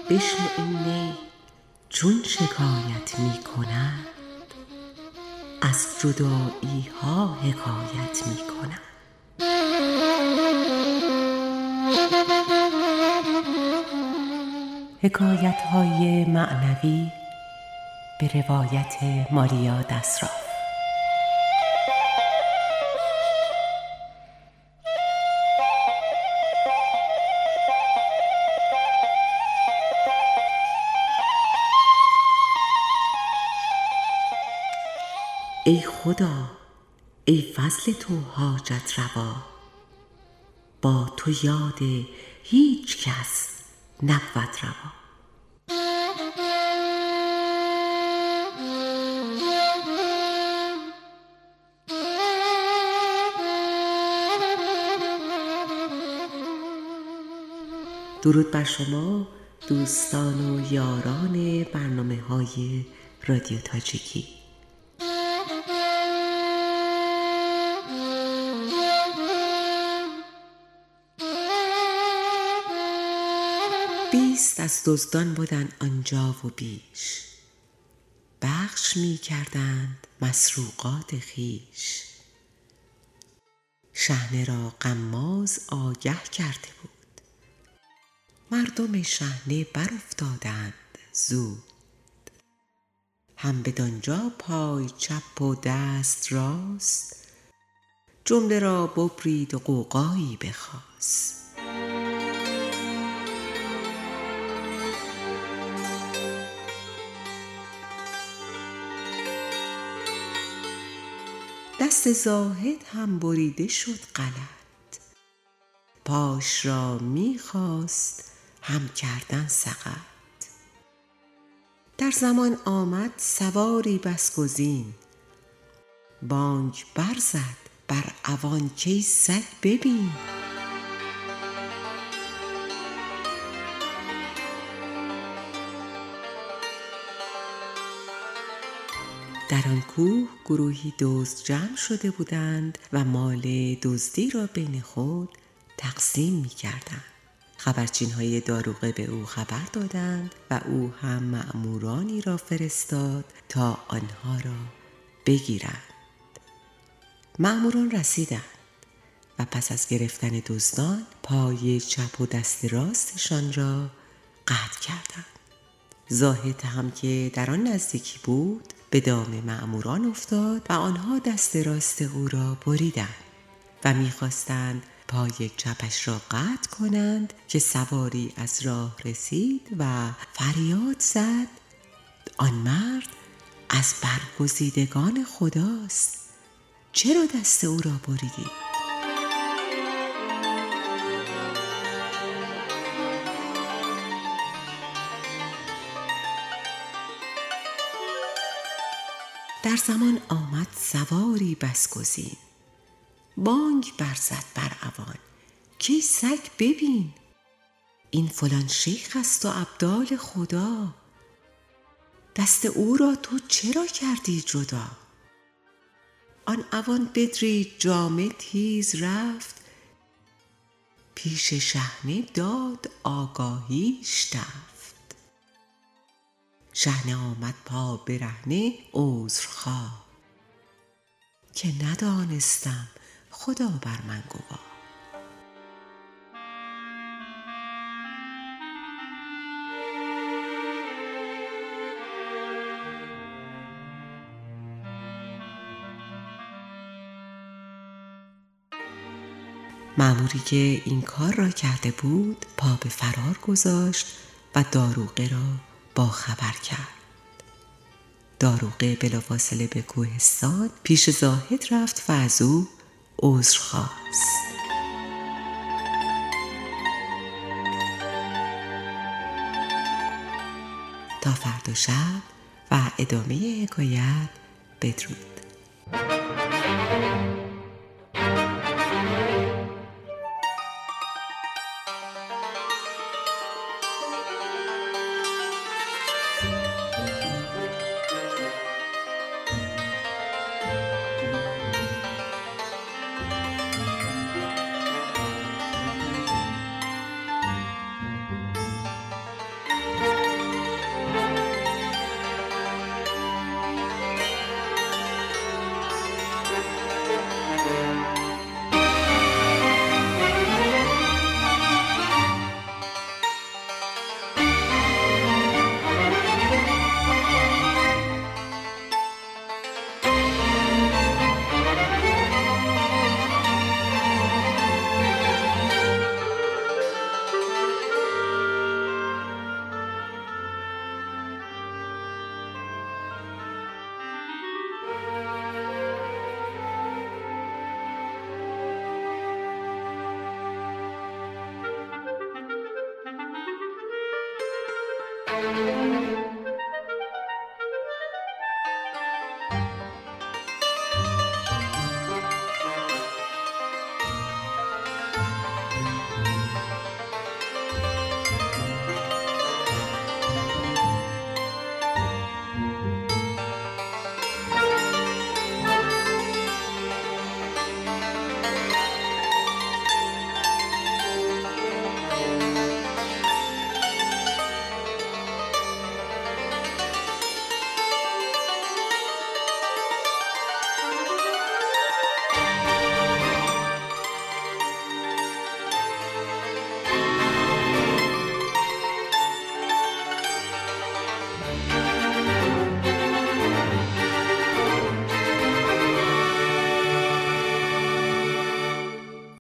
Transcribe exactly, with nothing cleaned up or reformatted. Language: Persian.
بشنو این نی چون شکایت می کند، از جدایی ها حکایت می کند. حکایت های معنوی به روایت ماریا دسراف. ای خدا، ای فضل تو حاجت روا، با تو یاد هیچ کس نبود روا. درود بر شما دوستان و یاران برنامه های رادیو تاجیکی. بیست از دزدان بودند آنجا و بیش، بخش می کردند مسروقات خویش. شحنه را غماز آگه کرده بود، مردم شحنه بر افتادند زود. هم بدانجا پای چپ و دست راست، جمله را ببرید و غوغایی بخاست. دست زاهد هم بریده شد غلط، پاش را می خواست هم کردن سقط. در زمان آمد سواری بس گزین، بانگ برزد بر عوان کای سگ ببین. در آن کوه گروهی دزد جمع شده بودند و مال دزدی را بین خود تقسیم می کردند. خبرچین های داروغه به او خبر دادند و او هم مأمورانی را فرستاد تا آنها را بگیرند. مأموران رسیدند و پس از گرفتن دزدان پای چپ و دست راستشان را قطع کردند. زاهد هم که در آن نزدیکی بود به دام مأموران افتاد و آنها دست راست او را بریدند و می‌خواستند پای چپش را قطع کنند که سواری از راه رسید و فریاد زد آن مرد از برگزیدگان خداست، چرا دست او را بریدی؟ در زمان آمد سواری بس گزین، بانگ برزد بر عوان کای سگ ببین. این فلان شیخ است و ابدال خدا، دست او را تو چرا کردی جدا؟ آن عوان بدرید جامه تیز رفت، پیش شحنه داد آگاهیش تفت. شحنه آمد پا برهنه عذرخواه، که ندانستم خدا بر من گواه. مأموری که این کار را کرده بود پا به فرار گذاشت و داروغه را با خبر کرد. داروغه بلافاصله به کوهستان پیش زاهد رفت و از او عذر خواست. تا فردا شب و ادامه حکایت بدرود.